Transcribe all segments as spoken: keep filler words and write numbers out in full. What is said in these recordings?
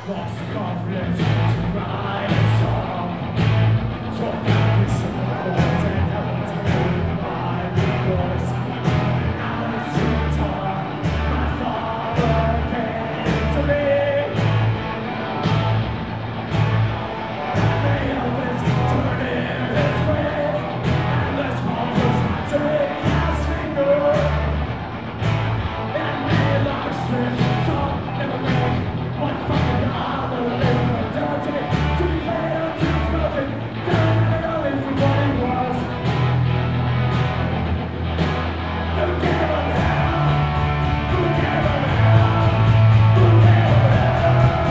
Lost confidence to write a song. So I found some chords and held to my voice. Now it's your time. My father came to me. And the elements turning its wave. And the small was to it casting good. And me like Smith, song never make one fucking other live for dirty. To be played up to smoking, down in the alley for what he was. Who gave him hell? Who gave him hell? Who gave him hell?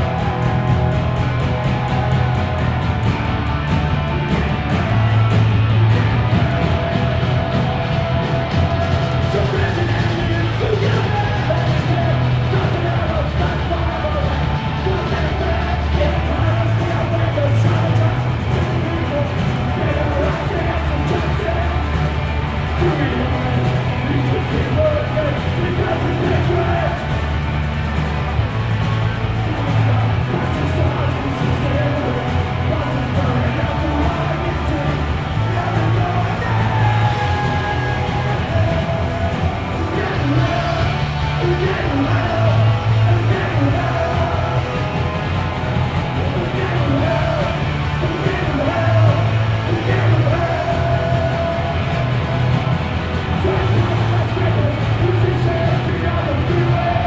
So prison aliens who give him hell? Doesn't ever stop far away. Who gave him hell? It hurts me away the soldiers. People, they are rising up some justice. To be honest, we should be working because we can't trade. Watch the stars, we should stay away. Watch us burning out the water we take. Never know Who gave him hell? Who gave him hell? Who gave him hell? Who gave him hell? Who gave him hell? Who gave him hell? Try to cross my scrapers, losing safety on the freeway.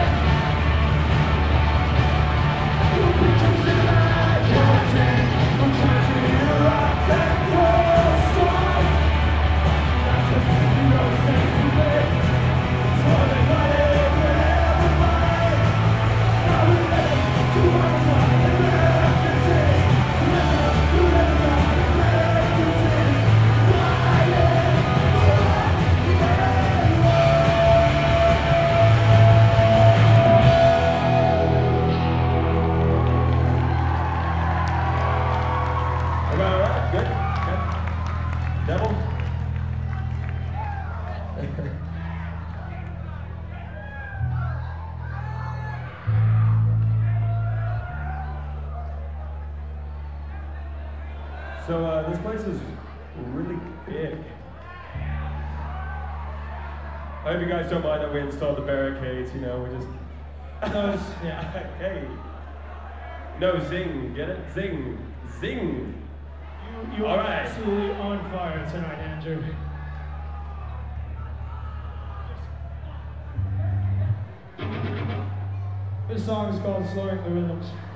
Your pictures in my watching, I'm trying to hear rock and roll song. That's just no sense to me. So they got it for everybody. Now we live to our fun and refugees. Never, you never got a refugee. Why live? All right, good. Good. Devil? So uh, this place is really big. I hope you guys don't mind that we installed the barricades, you know, we just... Those, yeah, hey. No, zing, get it? Zing, zing. You, you All are right. absolutely on fire tonight, Andrew. This song is called Slowing the Rhythms.